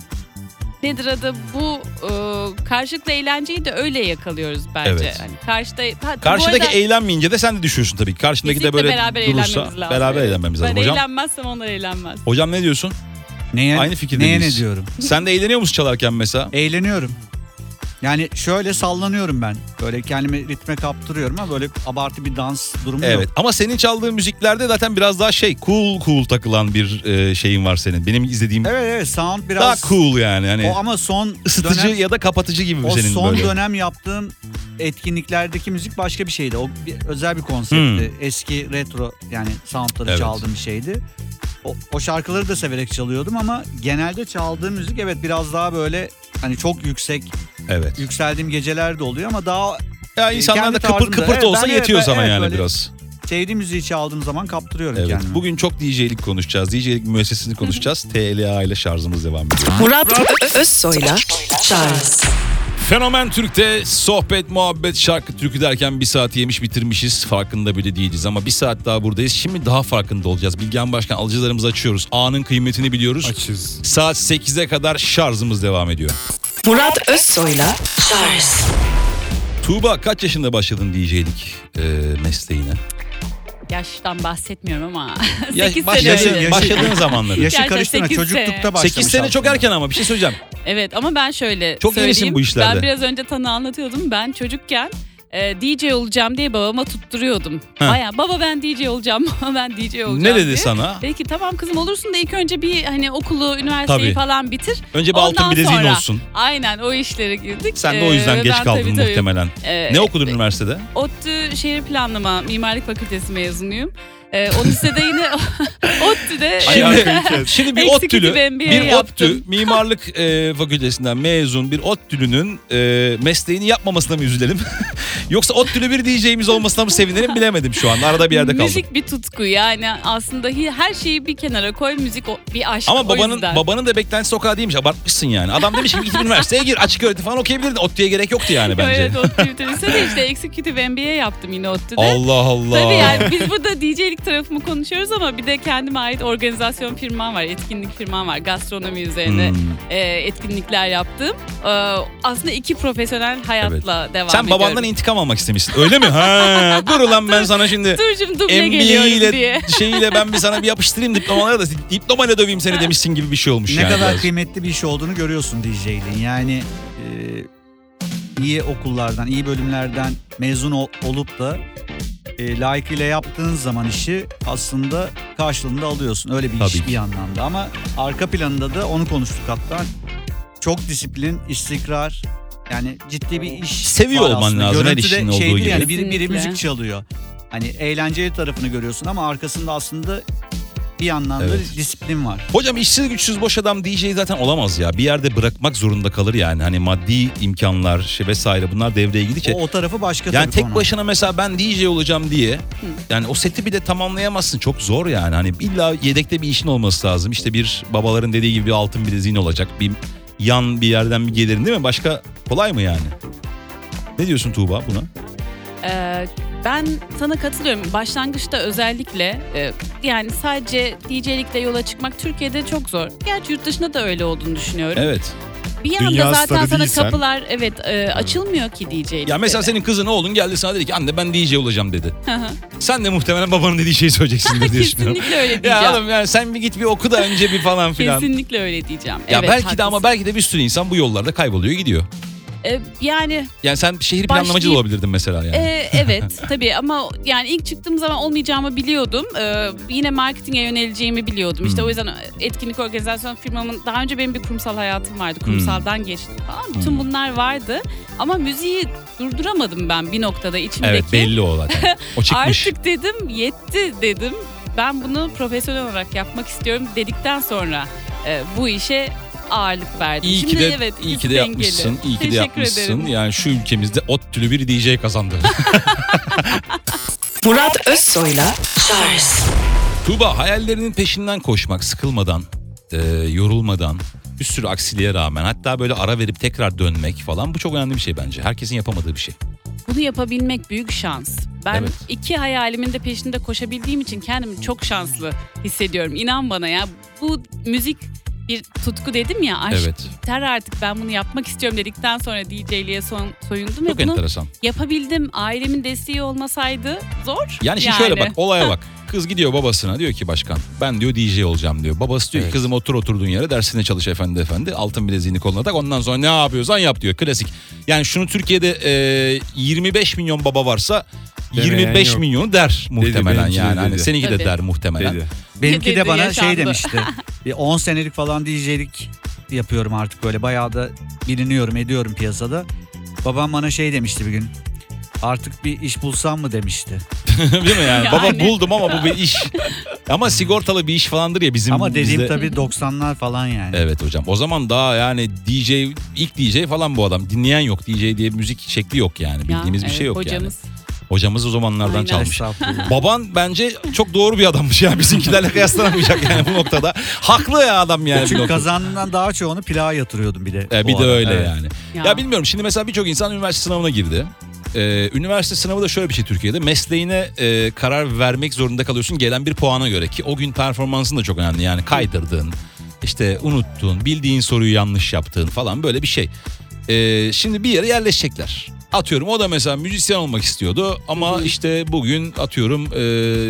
nedir adı bu e, karşılıklı eğlenceyi de öyle yakalıyoruz bence. Evet. Hani karşıda ha, bu Karşıdaki arada eğlenmeyince de sen de düşüyorsun tabii. Karşındaki de kesinlikle böyle beraber durursa eğlenmemiz lazım. beraber Evet. eğlenmemiz lazım. Ben Hocam, eğlenmezsem onlar eğlenmez. hocam ne diyorsun? Neye, Aynı fikirde neye miyiz? ne diyorum? Sen de eğleniyor musun çalarken mesela? Eğleniyorum. Yani şöyle sallanıyorum ben. Böyle kendimi ritme kaptırıyorum ama böyle abartı bir dans durumu Evet yok. ama senin çaldığın müziklerde zaten biraz daha şey cool cool takılan bir e, şeyin var senin. Benim izlediğim Evet evet sound biraz... daha cool yani. Hani O ama son ısıtıcı dönem, ya da kapatıcı gibi o senin son böyle. dönem yaptığım etkinliklerdeki müzik başka bir şeydi. O bir, özel bir konseptti. Hmm. Eski retro yani soundları Evet. çaldığım bir şeydi. O, o şarkıları da severek çalıyordum ama genelde çaldığım müzik evet biraz daha böyle hani çok yüksek, Evet. yükseldiğim geceler de oluyor ama daha Ya insanlar kendi da kıpır tarzında. kıpırt Evet, olsa ben- yetiyor evet, sana evet, yani böyle biraz. sevdiğim müziği çaldığım zaman kaptırıyorum Evet. kendimi. Bugün çok D J'lik konuşacağız. D J'lik müessesini konuşacağız. T L A ile şarjımız devam ediyor. Murat Ö- Özsoy'la Charles Fenomen Türk'te sohbet, muhabbet, şarkı, türkü derken bir saat yemiş bitirmişiz. Farkında bile değiliz ama bir saat daha buradayız. Şimdi daha farkında olacağız. Bilgehan Başkan alıcılarımızı açıyoruz. Anın kıymetini biliyoruz. Açız. Saat sekize kadar şarjımız devam ediyor. Murat Özsoy'la Charles Tuğba kaç yaşında başladın D J'lik e, mesleğine? Yaştan bahsetmiyorum ama Ya, sekiz baş- sene yaşı- önce. yaşı- başladığın zamanları. Yaşı Gerçekten karıştırma sekiz çocuklukta sene. başlamış. sekiz sene çok aslında. erken ama bir şey söyleyeceğim. Evet ama ben şöyle Çok söyleyeyim. yenisin bu işlerde. Ben biraz önce Tanı anlatıyordum. Ben çocukken e, D J olacağım diye babama tutturuyordum. Heh. Baya baba ben D J olacağım, baba ben D J olacağım Ne dedi diye. sana? Dedi ki tamam kızım olursun da ilk önce bir hani okulu, üniversiteyi Tabii. falan bitir. Önce bir Ondan altın bileziğin sonra- olsun. Aynen o işlere girdik. Sen de o yüzden Ee, geç ben kaldın tabii, tabii, muhtemelen. e, Ne okudun üniversitede? ODTÜ Şehir Planlama Mimarlık Fakültesi mezunuyum. Ee, o lisede yine ODTÜ'de Şimdi, şimdi bir Executive ODTÜ'lü, M B A bir ODTÜ yaptım. mimarlık e, fakültesinden mezun bir ODTÜ'lünün e, mesleğini yapmamasına mı üzülelim? Yoksa ODTÜ'lü bir D J'imiz olmasına mı sevinelim bilemedim şu an. Arada bir yerde kaldım. Müzik bir tutku yani aslında hi- her şeyi bir kenara koy, müzik o- bir aşk. Ama o babanın yüzden. babanın da beklentisi o kadar değilmiş. Abartmışsın yani. Adam demiş ki git üniversiteye gir. Açık öğretim falan okuyabilirdin. ODTÜ'ye gerek yoktu yani bence. Evet ODTÜ lisede işte Executive M B A yaptım yine ODTÜ'de. Allah Allah. Tabii yani biz burada D J'lik tarafımı konuşuyoruz ama bir de kendime ait organizasyon firmam var, etkinlik firmam var. Gastronomi üzerine Hmm. e, etkinlikler yaptım. E, aslında iki profesyonel hayatla devam Sen ediyorum. babandan intikam almak istemişsin. Öyle mi? Ha, dur ulan ben sana şimdi Dur duble M B A geliyorum ile diye. şeyiyle ben bir sana bir yapıştırayım diplomaları da diplomayla döveyim seni demişsin gibi bir şey olmuş Ne yani. kadar biraz. kıymetli bir iş olduğunu görüyorsun D J'liğin. Yani e, iyi okullardan, iyi bölümlerden mezun ol- olup da e, layıkıyla yaptığın zaman işi aslında karşılığında alıyorsun. Öyle bir Tabii iş ki. bir anlamda ama arka planında da onu konuştuk hatta. Çok disiplin, istikrar. Yani ciddi bir iş Seviyor var olman aslında. lazım her Görüntüde işin şey olduğu değil gibi. Yani biri, biri Kesinlikle. müzik çalıyor. Hani eğlenceli tarafını görüyorsun ama arkasında aslında bir yandan da Evet. disiplin var. Hocam işsiz güçsüz boş adam D J zaten olamaz ya. Bir yerde bırakmak zorunda kalır yani. Hani maddi imkanlar şey vesaire bunlar devreye girdikçe. O, o tarafı başka Yani tabii tek konu. başına mesela ben D J olacağım diye yani o seti bir de tamamlayamazsın. Çok zor yani. Hani illa yedekte bir işin olması lazım. İşte bir babaların dediği gibi bir altın bileziğin olacak. Bir yan bir yerden bir gelirin değil mi? Başka kolay mı yani? Ne diyorsun Tuğba buna? Ee, ben sana katılıyorum. Başlangıçta özellikle e, yani sadece D J'likle yola çıkmak Türkiye'de çok zor. Gerçi yurt dışında da öyle olduğunu düşünüyorum. Evet. Bir yanda Dünya zaten starı sana değilsen- kapılar evet e, açılmıyor ki D J'likte. Ya mesela de. senin kızın oğlun geldi sana dedi ki anne ben D J olacağım dedi. Sen de muhtemelen babanın dediği şeyi söyleyeceksindir diye düşünüyorum. Kesinlikle öyle diyeceğim. Ya oğlum yani sen bir git bir oku da önce bir falan filan. Kesinlikle öyle diyeceğim. Ya evet, belki de ama haklısın. belki de bir sürü insan bu yollarda kayboluyor gidiyor. E, yani Yani sen şehir planlamacı da Başlayıp- olabilirdin mesela yani. e, evet tabii ama yani ilk çıktığım zaman olmayacağımı biliyordum. E, yine marketinge yöneleceğimi biliyordum. İşte Hmm. o yüzden etkinlik organizasyon firmamın daha önce benim bir kurumsal hayatım vardı. Kurumsaldan geçtim falan. Bütün Hmm. bunlar vardı. Ama müziği durduramadım ben bir noktada içimdeki. Evet belli o zaten. O çıkmış. Artık dedim yetti dedim. Ben bunu profesyonel olarak yapmak istiyorum dedikten sonra e, bu işe ağırlık verdim. İyi ki Şimdi de evet, iyi ikisi ki de dengeli. yapmışsın. İyi ki de Teşekkür yapmışsın. ederim. Yani şu ülkemizde ODTÜ'lü bir D J kazandı. Murat Özsoy'la Charles Tuğba hayallerinin peşinden koşmak sıkılmadan, e, yorulmadan, bir sürü aksiliğe rağmen hatta böyle ara verip tekrar dönmek falan bu çok önemli bir şey bence. Herkesin yapamadığı bir şey. Bunu yapabilmek büyük şans. Ben Evet. iki hayalimin de peşinde koşabildiğim için kendimi çok şanslı hissediyorum. İnan bana ya. Bu müzik bir tutku dedim ya. Aşk Evet. yeter artık ben bunu yapmak istiyorum dedikten sonra D J'liğe son, soyundum Çok ve bunu enteresan. yapabildim. Ailemin desteği olmasaydı zor. Yani şimdi şöyle bak olaya bak. Kız gidiyor babasına, diyor ki başkan ben diyor D J olacağım diyor. Babası diyor Evet. ki kızım otur oturduğun yere dersine çalış efendi efendi. Altın bileziğini koluna tak, ondan sonra ne yapıyorsan yap diyor. Klasik. Yani şunu Türkiye'de e, yirmi beş milyon baba varsa Demeyen yirmi beş yok. milyonu der muhtemelen benimki de yani. Hani dedi. seninki de Tabii. der muhtemelen. Dedi. Benimki de Dedi, bana yaşandı. şey demişti. Bir on senelik falan D J'lik yapıyorum artık böyle. Bayağı da biliniyorum ediyorum piyasada. Babam bana şey demişti bir gün. Artık bir iş bulsam mı demişti. Değil mi yani? Yani. Baba buldum ama bu bir iş. Ama sigortalı bir iş falandır ya bizim Ama dediğim bizde. tabii doksanlar falan yani. Evet hocam. O zaman daha yani D J, ilk D J falan bu adam. Dinleyen yok. D J diye bir müzik şekli yok yani. Ya, Bildiğimiz bir evet, şey yok hocamız. yani. Hocamız o zamanlardan Aynen. çalmış. Estağfurullah. Baban bence çok doğru bir adammış yani. Bizimkilerle kıyaslanamayacak yani bu noktada. Haklı ya adam yani. bir Çünkü noktada. kazandığından daha çoğunu plağa yatırıyordum bir de. E, bir o de ara. öyle Evet. yani. Ya. Ya. bilmiyorum şimdi mesela birçok insan üniversite sınavına girdi. Ee, üniversite sınavı da şöyle bir şey Türkiye'de. Mesleğine e, karar vermek zorunda kalıyorsun gelen bir puana göre ki o gün performansın da çok önemli. Yani kaydırdığın, işte unuttuğun, bildiğin soruyu yanlış yaptığın falan böyle bir şey. Ee, şimdi bir yere yerleşecekler. Atıyorum o da mesela müzisyen olmak istiyordu ama işte bugün atıyorum e,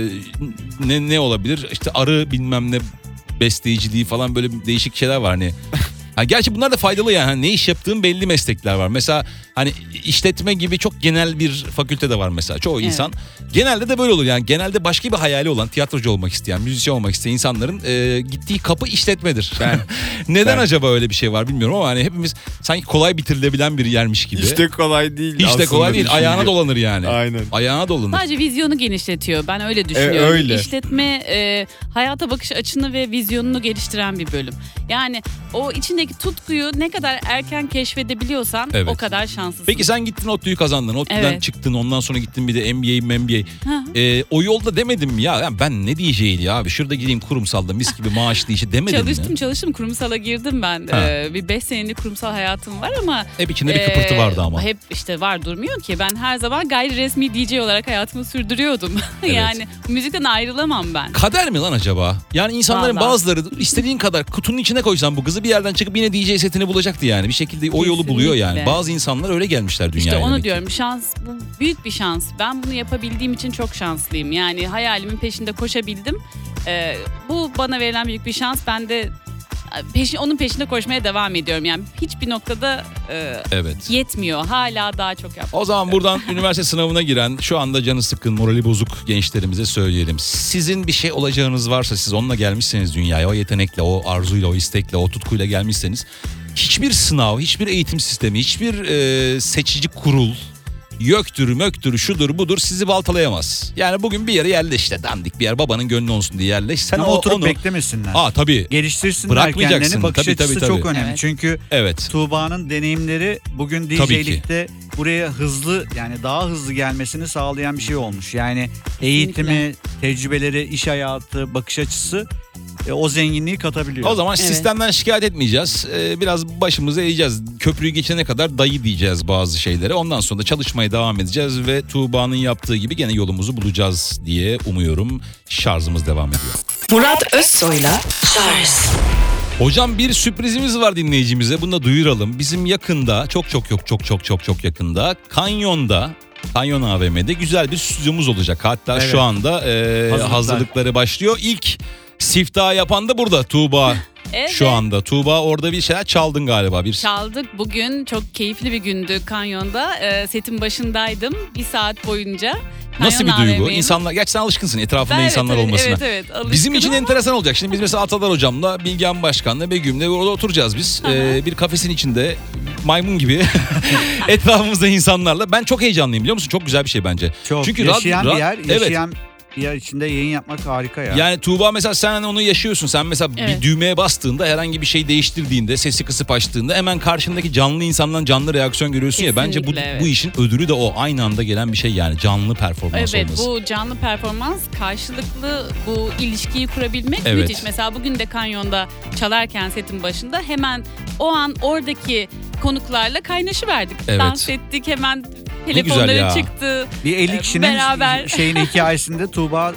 ne ne olabilir? İşte arı bilmem ne besteciliği falan böyle değişik şeyler var hani. Ha, gerçi bunlar da faydalı yani. Hani ne iş yaptığın belli meslekler var. Mesela hani işletme gibi çok genel bir fakülte de var mesela. Çoğu Evet. insan genelde de böyle olur yani. Genelde başka bir hayali olan, tiyatrocu olmak isteyen, müzisyen olmak isteyen insanların e, gittiği kapı işletmedir. Yani neden Ben- acaba öyle bir şey var bilmiyorum ama hani hepimiz sanki kolay bitirilebilen bir yermiş gibi. Hiç de kolay değil. Hiç de aslında kolay değil. düşünce. Ayağına dolanır yani. Aynen. Ayağına dolanır. Sadece vizyonu genişletiyor. Ben öyle düşünüyorum. öyle. İşletme e, hayata bakış açını ve vizyonunu geliştiren bir bölüm. Yani o içindeki tutkuyu ne kadar erken keşfedebiliyorsan Evet. o kadar şanslısın. Peki sen gittin ODTÜ'yü kazandın. ODTÜ'den Evet. çıktın ondan sonra gittin bir de M B A, M B A. Hı. Ee, o yolda demedim mi ya, ya ben ne D J'ydi ya abi şurada gideyim kurumsalda mis gibi maaşlı işe demedim Çalıştım mi? çalıştım kurumsala girdim ben. Ha. Ee, bir beş senelik kurumsal hayatım var ama. Hep içinde bir e, kıpırtı vardı ama. Hep işte var durmuyor ki. Ben her zaman gayri resmi D J olarak hayatımı sürdürüyordum. Evet. Yani müzikten ayrılamam ben. Kader mi lan acaba? Yani insanların Vallahi. bazıları istediğin kadar kutunun içine koysan bu kızı bir yerden çıkıp yine D J setini bulacaktı yani. Bir şekilde o yolu buluyor yani. Kesinlikle. Bazı insanlar öyle gelmişler dünyaya. İşte onu demek ki. diyorum şans bu büyük bir şans. Ben bunu yapabildiğim için çok şanslıyım. Yani hayalimin peşinde koşabildim. Ee, bu bana verilen büyük bir şans. Ben de peşin, onun peşinde koşmaya devam ediyorum. Yani hiçbir noktada e, Evet. yetmiyor. Hala daha çok yap. O zaman buradan üniversite sınavına giren şu anda canı sıkkın, morali bozuk gençlerimize söyleyelim. Sizin bir şey olacağınız varsa, siz onunla gelmişseniz dünyaya, o yetenekle, o arzuyla, o istekle, o tutkuyla gelmişseniz hiçbir sınav, hiçbir eğitim sistemi, hiçbir e, seçici kurul, YÖK'tür, MÖK'tür, şudur budur sizi baltalayamaz. Yani bugün bir yere yerleş işte, dandik bir yer, babanın gönlü olsun diye yerleş. Sen Ama o, oturup onu... beklemesinler. Aa tabii. Geliştirsinler Bırakmayacaksın. kendilerini. Bakış Tabii, tabii, açısı tabii. çok önemli. Evet. Çünkü Evet. Tuğba'nın deneyimleri bugün D Tabii ki. J'likte buraya hızlı yani daha hızlı gelmesini sağlayan bir şey olmuş. Yani eğitimi, tecrübeleri, iş hayatı, bakış açısı e, o zenginliği katabiliyor. O zaman Evet. sistemden şikayet etmeyeceğiz. Ee, biraz başımızı eğeceğiz. Köprüyü geçene kadar dayı diyeceğiz bazı şeylere. Ondan sonra da çalışmaya devam edeceğiz ve Tuğba'nın yaptığı gibi gene yolumuzu bulacağız diye umuyorum. Şarjımız devam ediyor. Murat Özsoy'la Charles Hocam bir sürprizimiz var dinleyicimize. Bunu da duyuralım. Bizim yakında, çok çok yok çok çok çok çok yakında Kanyon'da, Kanyon A V M'de güzel bir stüdyomuz olacak. Hatta Evet. şu anda e, Hazırlıklar. hazırlıkları başlıyor. İlk siftahı yapan da burada Tuğba. Evet. Şu anda Tuğba orada bir şeyler çaldın galiba. Bir Çaldık bugün. Çok keyifli bir gündü Kanyon'da. Ee, setin başındaydım bir saat boyunca. Nasıl bir Kanyon duygu? A V M'nin. İnsanlar, gerçi sen alışkınsın etrafında Ben- insanlar evet, olmasına. Evet evet. alışkınım Bizim için ama- enteresan olacak. Şimdi biz mesela Atalar hocamla, Bilgehan Başkan'la, Begüm'le orada oturacağız biz. Ee, bir kafesin içinde maymun gibi etrafımızda insanlarla. Ben çok heyecanlıyım biliyor musun? Çok güzel bir şey bence. Çok Çünkü yaşayan rad- bir yer, evet. yaşayan bir yer içinde yayın yapmak harika ya. Yani Tuğba mesela sen onu yaşıyorsun. Sen mesela Evet. bir düğmeye bastığında, herhangi bir şey değiştirdiğinde, sesi kısıp açtığında hemen karşındaki canlı insandan canlı reaksiyon görüyorsun ya. Bence bu, Kesinlikle, evet. bu işin ödülü de o. Aynı anda gelen bir şey yani. Canlı performans Evet olması. bu canlı performans karşılıklı bu ilişkiyi kurabilmek Evet. müthiş. Mesela bugün de Kanyon'da çalarken setin başında hemen o an oradaki konuklarla kaynaşıverdik. Evet. Dans ettik hemen güzel ya. telefonları çıktı. Bir el Ee, kişinin beraber- şeyin hikayesinde Tuğba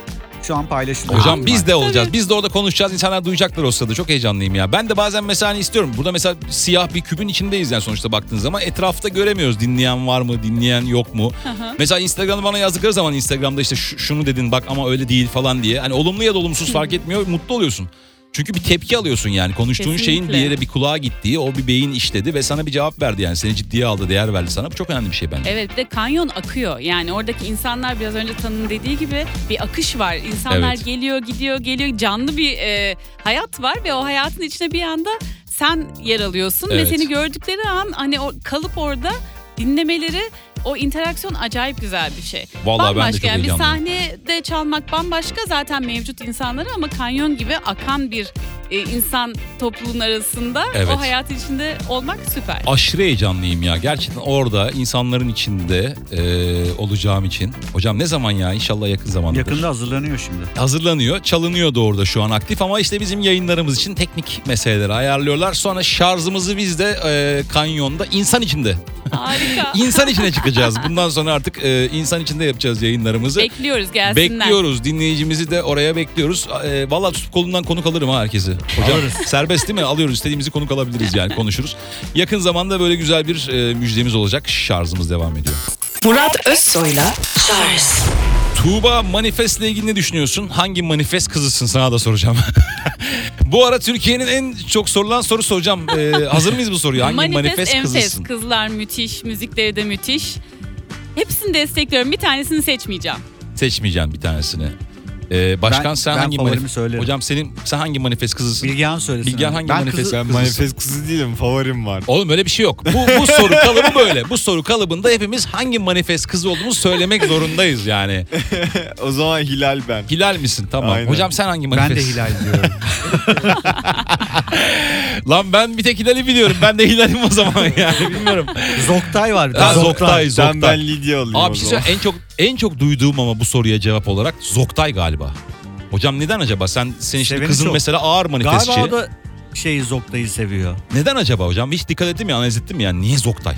şu an paylaşılıyor. Hocam biz de olacağız. Tabii. Biz de orada konuşacağız. İnsanlar duyacaklar o sırada. Çok heyecanlıyım ya. Ben de bazen mesela hani istiyorum. Burada mesela siyah bir küpün içindeyiz yani sonuçta baktığın zaman. Etrafta göremiyoruz. Dinleyen var mı? Dinleyen yok mu? Mesela Instagram'da bana yazdıkları zaman Instagram'da işte şunu dedin bak ama öyle değil falan diye. Hani olumlu ya da olumsuz fark etmiyor. Mutlu oluyorsun. Çünkü bir tepki alıyorsun yani. Konuştuğun Kesinlikle. şeyin bir yere bir kulağa gittiği, o bir beyin işledi ve sana bir cevap verdi yani. Seni ciddiye aldı, değer verdi sana. Bu çok önemli bir şey bence. Evet, bir de kanyon akıyor. Yani oradaki insanlar biraz önce Tan'ın dediği gibi bir akış var. İnsanlar Evet. geliyor, gidiyor, geliyor. Canlı bir e, hayat var ve o hayatın içinde bir anda sen yer alıyorsun Evet. ve seni gördükleri an hani o, kalıp orada dinlemeleri, o interaksiyon acayip güzel bir şey. Vallahi ben de bambaşka çok yani bir heyecanlıyım. sahnede çalmak bambaşka zaten mevcut insanları ama kanyon gibi akan bir e, insan topluluğun arasında Evet. o hayatın içinde olmak süper. Aşırı heyecanlıyım ya. Gerçekten orada insanların içinde e, olacağım için. Hocam ne zaman ya? İnşallah yakın zamanda. Yakında hazırlanıyor şimdi. Hazırlanıyor. Çalınıyor da orada şu an aktif ama işte bizim yayınlarımız için teknik meseleleri ayarlıyorlar. Sonra şarjımızı biz de e, kanyonda insan içinde. Harika. İnsan içine çıkacağız. Bundan sonra artık e, insan içinde yapacağız yayınlarımızı. Bekliyoruz gelsinler. Bekliyoruz. Dinleyicimizi de oraya bekliyoruz. E, Valla tutup kolundan konuk alırım ha herkesi. Hocam serbest değil mi? Alıyoruz. İstediğimizi konuk alabiliriz yani konuşuruz. Yakın zamanda böyle güzel bir e, müjdemiz olacak. Şarjımız devam ediyor. Murat Özsoy'la Charles Tuğba manifestle ilgili ne düşünüyorsun? Hangi manifest kızısın sana da soracağım. Bu ara Türkiye'nin en çok sorulan sorusu hocam. Ee, hazır mıyız bu soruya? Hangi manifest, Manifest enfes. kızısın? Kızlar müthiş, müzikleri de müthiş. Hepsini destekliyorum. Bir tanesini seçmeyeceğim. Seçmeyeceğim bir tanesini. Ee, başkan Ben- sen ben hangi favorimi manifest? söylerim. Hocam senin sen hangi manifest kızısın? Bilgehan söylesin. Bilgehan abi. hangi ben manifest? kızı- Ben manifest kızı değilim, favorim var. Oğlum öyle bir şey yok. Bu, bu soru kalıbı böyle. Bu soru kalıbında hepimiz hangi manifest kızı olduğumuzu söylemek zorundayız yani. O zaman Hilal ben. Hilal misin? Tamam. Aynen. Hocam sen hangi manifest? Ben de Hilal diyorum. Lan ben bir tek Hilal'i biliyorum. Ben de Hilal'im o zaman yani bilmiyorum. Zoktay var. bir de. Ha, Zoktay, Zoktay. Ben ben Lidya olayım Abi o bir şey zaman. söyleyeyim, en çok en çok duyduğum ama bu soruya cevap olarak Zoktay galiba. Hocam neden acaba? Sen senin şimdi Seveni kızın çok. mesela ağır manifestçi. Galiba o da şey Zoktay'ı seviyor. Neden acaba hocam? Hiç dikkat ettim ya, analiz ettim ya. Niye Zoktay?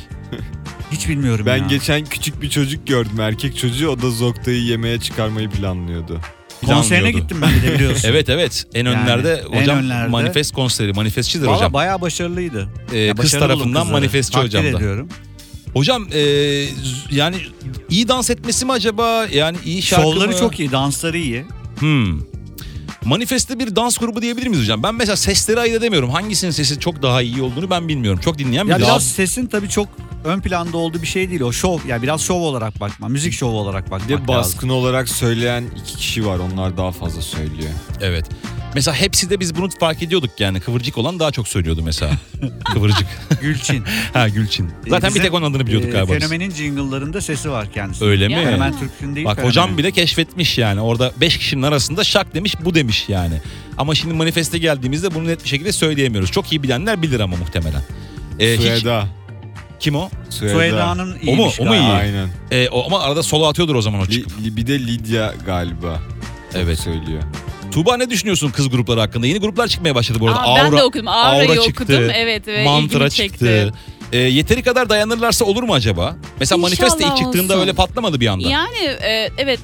Hiç bilmiyorum Ben ya. geçen küçük bir çocuk gördüm, erkek çocuğu. O da Zoktay'ı yemeğe çıkarmayı planlıyordu. Konserine Planlıyordu. gittim ben bir de biliyorsun. Evet evet. En Yani, önlerde en hocam önlerde. manifest konseri, manifestçidir Valla hocam. bayağı başarılıydı. Ee, Ya kız başarılı tarafından kızları. manifestçi Takdir hocam da. ediyorum. Hocam e, yani iyi dans etmesi mi acaba? Yani iyi şarkı Şovları mı? çok iyi, dansları iyi. Hmm. Manifest'te bir dans grubu diyebilir miyiz hocam? Ben mesela sesleri ayırt edemiyorum. Hangisinin sesi çok daha iyi olduğunu ben bilmiyorum. Çok dinleyen Ya biri. biraz sesin tabii çok ön planda olduğu bir şey değil. O şov, ya biraz şov olarak bakma, müzik şovu olarak Bir bakmak de lazım. baskın olarak söyleyen iki kişi var. Onlar daha fazla söylüyor. Evet. Mesela hepsi de biz bunu fark ediyorduk yani. Kıvırcık olan daha çok söylüyordu mesela. Kıvırcık. Gülçin. Ha Gülçin. Zaten bir Bizim, tek onun adını biliyorduk e, galiba biz. Fenomenin jingle'larında sesi var kendisi. Öyle mi? Ya. Fenomen Türk'ün değil. Bak Fenomen'in. hocam bile keşfetmiş yani. Orada beş kişinin arasında şak demiş, bu demiş yani. Ama şimdi manifeste geldiğimizde bunu net bir şekilde söyleyemiyoruz. Çok iyi bilenler bilir ama muhtemelen. Ee, hiç- Sueda. kim o? Sueda. Sueda'nın O mu? iyiymiş O mu galiba. iyi? Aynen. Ee, o, ama arada solo atıyordur o zaman o Li, çıkıp. li- bir de Lidya galiba. Evet. Söylüyor. Tuğba ne düşünüyorsun kız grupları hakkında? Yeni gruplar çıkmaya başladı bu arada. Aa, ben de okudum. Aura'yı Aura okudum. çıktı, Evet ve Mantra ilgimi çıktı. çekti. Ee, yeteri kadar dayanırlarsa olur mu acaba? Mesela İnşallah Manifest de ilk çıktığında olsun. öyle patlamadı bir anda. Yani e, evet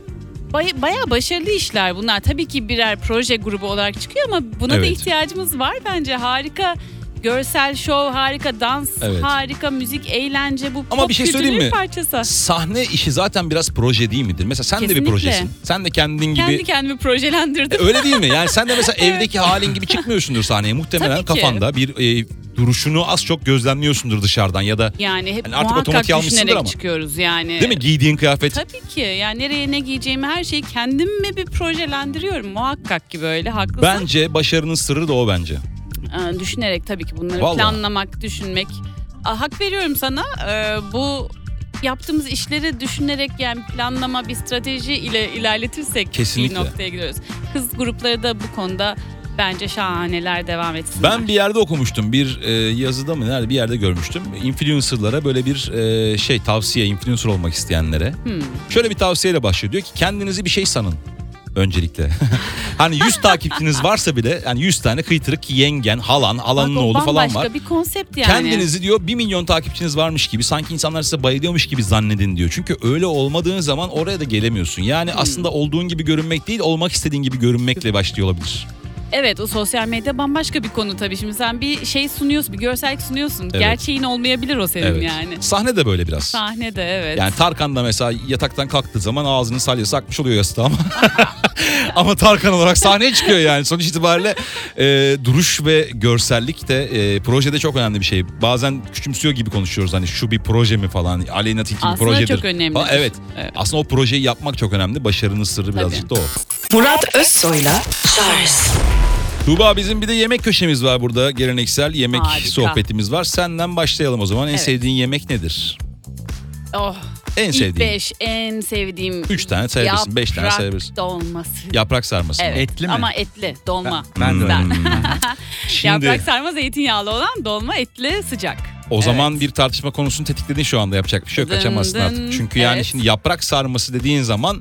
bay- bayağı başarılı işler bunlar. Tabii ki birer proje grubu olarak çıkıyor ama buna da Evet. ihtiyacımız var bence. Harika görsel şov, harika dans, Evet. harika müzik, eğlence, bu Ama pop bir şey kültürünün söyleyeyim mi? bir parçası. Sahne işi zaten biraz proje değil midir? Mesela sen de bir Kesinlikle. projesin. Sen de kendin gibi... Kendi kendimi projelendirdim. E, öyle değil mi? Yani sen de mesela evdeki halin gibi çıkmıyorsundur sahneye. Muhtemelen Tabii ki. kafanda bir e, duruşunu az çok gözlemliyorsundur dışarıdan ya da Yani hep Yani artık muhakkak otomatik almışsındır düşünerek ama. çıkıyoruz yani. değil mi? Giydiğin kıyafet. Tabii ki. Yani nereye ne giyeceğimi her şeyi kendim mi bir projelendiriyorum. Muhakkak ki böyle haklısın. Bence başarının sırrı da o bence. Ee, düşünerek tabii ki bunları Vallahi. planlamak, düşünmek. Aa, hak veriyorum sana. Ee, bu yaptığımız işleri düşünerek yani planlama, bir strateji ile ilerletirsek Kesinlikle. bir noktaya gidiyoruz. Kız grupları da bu konuda bence şahaneler, devam etsinler. Ben bir yerde okumuştum. Bir e, yazıda mı nerede bir yerde görmüştüm. Influencer'lara böyle bir e, şey tavsiye, influencer olmak isteyenlere. Hmm. Şöyle bir tavsiyeyle başlıyor. Diyor ki kendinizi bir şey sanın. Öncelikle. Hani yüz takipçiniz varsa bile yani yüz tane kıytırık yengen, halan, halanın Bak, o oğlu falan bambaşka var. bir konsept yani. Kendinizi diyor bir milyon takipçiniz varmış gibi sanki insanlar size bayılıyormuş gibi zannedin diyor. Çünkü öyle olmadığın zaman oraya da gelemiyorsun. Yani Hmm. aslında olduğun gibi görünmek değil olmak istediğin gibi görünmekle başlıyor olabilir. Evet, o sosyal medya bambaşka bir konu tabii. Şimdi sen bir şey sunuyorsun, bir görsellik sunuyorsun. Evet. Gerçeğin olmayabilir o senin Evet. yani. Sahne de böyle biraz. Sahnede evet. Yani Tarkan da mesela yataktan kalktığı zaman ağzının salyası akmış oluyor yastığa ama. Ama Tarkan olarak sahneye çıkıyor yani. Sonuç itibariyle e, duruş ve görsellik de e, projede çok önemli bir şey. Bazen küçümsüyor gibi konuşuyoruz hani şu bir proje mi falan. Aleyna Tilki bir Aslında projedir. çok önemlidir. Falan. Evet. Evet. Aslında o projeyi yapmak çok önemli. Başarının sırrı birazcık da o. Murat Özsoy'la Charles Tuğba bizim bir de yemek köşemiz var burada. Geleneksel yemek Harika. sohbetimiz var. Senden başlayalım o zaman. En Evet. sevdiğin yemek nedir? Oh, En ilk sevdiğin. beş en sevdiğim. Üç tane sayabilirsin, beş tane yaprak sayabilirsin. dolması. Yaprak sarması mı? Evet. Etli mi? Ama etli, dolma. Ben de öyle. Hmm. Şimdi Yaprak sarma zeytinyağlı olan, dolma etli, sıcak. o zaman Evet. bir tartışma konusunu tetikledin şu anda, yapacak bir şey yok, Dın kaçamazsın dın, artık. Çünkü yani evet. şimdi yaprak sarması dediğin zaman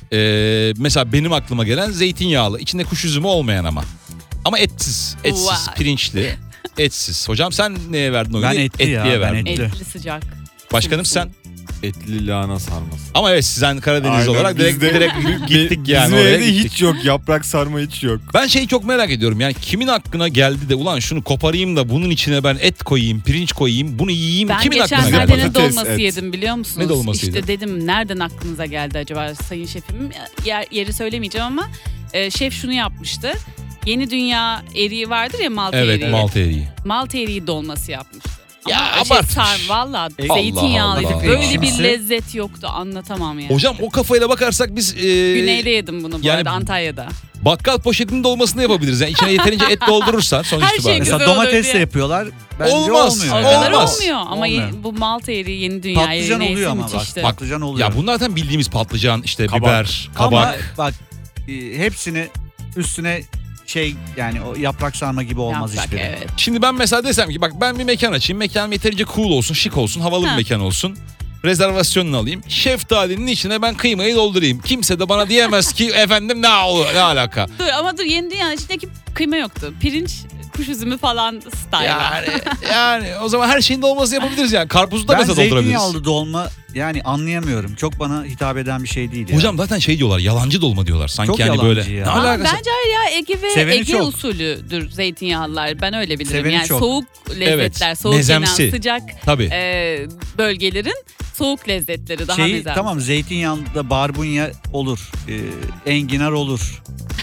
e, mesela benim aklıma gelen zeytinyağlı, içinde kuş üzümü olmayan ama. Ama etsiz, etsiz, Vay. pirinçli, etsiz. Hocam sen neye verdin o gün? Ben etli ya, Etliye ben verdin. etli. Etli, sıcak. Başkanım sen? Etli lahana sarması. Ama evet sizden Karadeniz Aynen, olarak direkt, bizde- direkt gittik yani Bizim oraya evde gittik. hiç yok. Yaprak sarma hiç yok. Ben şeyi çok merak ediyorum yani kimin aklına geldi de ulan şunu koparayım da bunun içine ben et koyayım, pirinç koyayım, bunu yiyeyim. Ben Kimin aklına geçenlerde geldi? ne Patates, dolması et. yedim biliyor musunuz? Ne dolmasıydı? İşte dedim nereden aklınıza geldi acaba sayın şefim? Yer, yeri söylemeyeceğim ama e, şef şunu yapmıştı. Yeni Dünya eriği vardır ya, Malta Evet, eriği. Malta eriği. Malta eriği dolması yapmıştı. Ya, Ama şey abartmış. sar, valla Allah zeytinyağlıydı. Allah. Böyle bir Ekşimsi. lezzet yoktu, anlatamam yani. Hocam o kafayla bakarsak biz e, Güneyde yedim bunu bu yani- arada, Antalya'da. bakkal poşetinin dolmasını yapabiliriz. Yani içine yeterince et doldurursan sonuç Her şey itibariyle. güzel Mesela olur domatesle diye. yapıyorlar. Bence Olmaz. olmuyor. O yani. kadar Olmaz. olmuyor ama Olmuyor. ye- bu Malta eriği, Yeni Dünya eriği Patlıcan neyse oluyor ama bak. müthişti. Patlıcan oluyor. Ya bunlar zaten bildiğimiz patlıcan, işte Kabak. biber, Ama kabak. bak e, hepsini üstüne şey yani o yaprak sarma gibi olmaz Yaprak, hiçbiri. evet. Şimdi ben mesela desem ki bak ben bir mekan açayım. Mekanım yeterince cool olsun, şık olsun, havalı bir Ha. mekan olsun. Rezervasyonunu alayım. Şeftalinin içine ben kıymayı doldurayım. Kimse de bana diyemez ki efendim ne olur, ne alaka. Dur ama dur, Yeni Dünya içindeki kıyma yoktu. Pirinç, kuş üzümü falan style. Yani yani o zaman her şeyin dolması yapabiliriz yani. Karpuzu da Ben mesela doldurabiliriz. zeytinyağlı dolma yani anlayamıyorum. Çok bana hitap eden bir şey değil. ya. Hocam zaten şey diyorlar, yalancı dolma diyorlar. Sanki Çok yani yalancı böyle. ya. Ne Ama alakası? bence hayır ya, Ege ve Seveni Ege çok. usulüdür zeytinyağlılar. Ben öyle bilirim. Seveni yani çok. soğuk lezzetler, soğuk mezemsi. yenen sıcak Tabii. e, bölgelerin soğuk lezzetleri daha Şeyi, mezemsi. tamam zeytinyağında barbunya olur. e, enginar olur.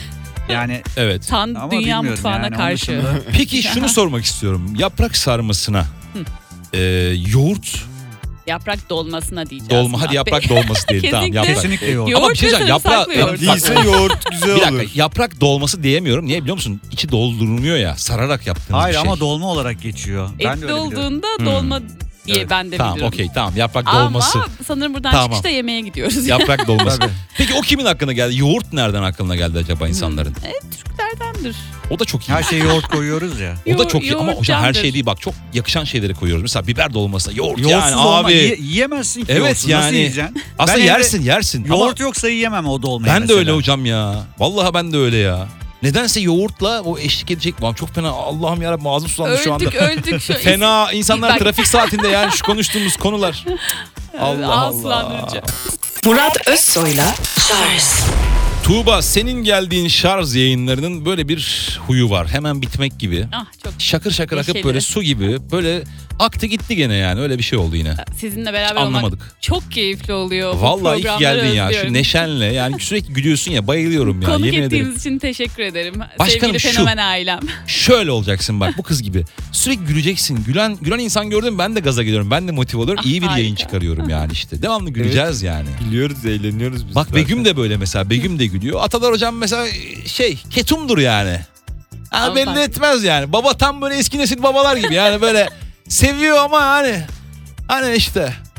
Yani Evet. Tan ama dünya bilmiyorum mutfağına yani, onun karşı. dışında- Peki şunu sormak istiyorum. Yaprak sarmasına e, yoğurt Yaprak dolmasına diyeceğiz. dolma, hadi Murat yaprak Bey. dolması diyelim. Tamam, Kesinlikle. yaprak. kesinlikle yok. Yoğurt Ama bir şey ve diyeceğim, yaprağı- sarımsaklı yoğurt. Değilse yoğurt güzel Bir olur. dakika, yaprak dolması diyemiyorum. Niye biliyor musun? İçi doldurulmuyor ya. Sararak yaptığınız Hayır bir şey. ama dolma olarak geçiyor. Ben de Etli öyle biliyorum. olduğunda Hmm. dolma diye Evet. ben de Tamam, biliyorum. okey, tamam. Yaprak dolması. Ama sanırım buradan Tamam. çıkışta yemeğe gidiyoruz. Yaprak dolması. Tabii. Peki o kimin aklına geldi? Yoğurt nereden aklına geldi acaba insanların? Evet, Türklerdendir. O da çok iyi. Her şeye yoğurt koyuyoruz ya. O da Yo- çok iyi ama yoğurt hocam her candır. şey değil, bak çok yakışan şeyleri koyuyoruz. Mesela biber dolması, yoğurt Yoğurtsuz yani olma. abi. Yiye- yiyemezsin ki Evet, yoğurtsuz. yani- Nasıl yiyeceksin? Aslında Ben yersin yersin ama Yoğurt yoksa yiyemem o dolmayı ben de mesela. öyle hocam ya. Vallahi ben de öyle ya. Nedense yoğurtla o eşlik edecek. Lan çok fena, Allah'ım yarabbim ağzım sulandı şu anda. Öldük öldük. Şu Fena insanlar Bak- trafik saatinde yani şu konuştuğumuz konular. Allah Ağız Allah. sulandırıcı. Murat Özsoy'la Charles Tuğba, senin geldiğin şarj yayınlarının böyle bir huyu var. Hemen bitmek gibi. Ah çok. Şakır şakır akıp Neşeli. böyle su gibi. Böyle aktı gitti gene yani. Öyle bir şey oldu yine. Sizinle beraber Anlamadık. olmak çok keyifli oluyor. Bu Vallahi iyi ki programları geldin ya. Şu özlüyorum. neşenle yani sürekli gülüyorsun ya, bayılıyorum ya. Konuk yemin ettiğiniz ederim. için teşekkür ederim. Başkanım, Sevgili şu- fenomen ailem. Şöyle olacaksın bak, bu kız gibi. Sürekli güleceksin. Gülen gülen insan gördüm, ben de gaza geliyorum. Ben de motive oluyorum. Ah, İyi bir yayın harika. çıkarıyorum yani işte. Devamlı güleceğiz yani. Gülüyoruz, eğleniyoruz biz Bak zaten. Begüm de böyle mesela. Begüm de gülüyor. Atadar hocam mesela şey ketumdur yani. Ha, Ama belli bak- etmez yani. Baba tam böyle eski nesil babalar gibi yani böyle seviyor ama hani hani işte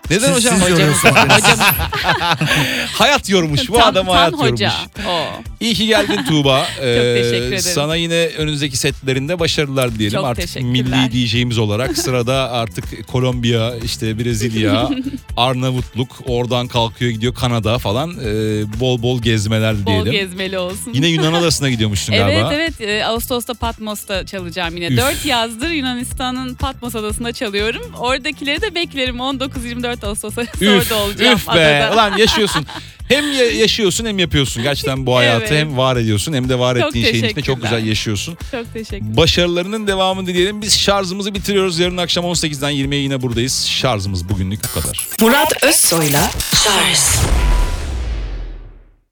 Neden Siz- hocam? siz Hocam- yoruyorsunuz beni. Hocam Hayat yormuş. Bu tam, adam tam hayat hoca. yormuş. O. İyi ki geldin Tuğba. Ee, teşekkür ederim. Sana yine önümüzdeki setlerinde başarılar diyelim. Çok Artık teşekkürler. milli D J'imiz olarak sırada artık Kolombiya, işte Brezilya, Arnavutluk, oradan kalkıyor gidiyor Kanada falan. Ee, bol bol gezmeler Bol diyelim. gezmeli olsun. Yine Yunan adasına gidiyormuşsun Evet galiba. evet Ee, Ağustos'ta Patmos'ta çalacağım yine. Üf. Dört yazdır Yunanistan'ın Patmos adasında çalıyorum. Oradakileri de beklerim on dokuz yirmi dört Ağustos arası Üf, orada olacağım üf be. adada. Ulan yaşıyorsun. Hem ya- yaşıyorsun hem yapıyorsun. Gerçekten bu hayatı Evet. hem var ediyorsun hem de var Çok ettiğin şeyin içinde çok teşekkürler. güzel yaşıyorsun. Çok teşekkür Başarılarının devamını dileyelim. Biz şarjımızı bitiriyoruz. Yarın akşam on sekizden yirmiye yine buradayız. Şarjımız bugünlük bu kadar. Murat Özsoy'la Charles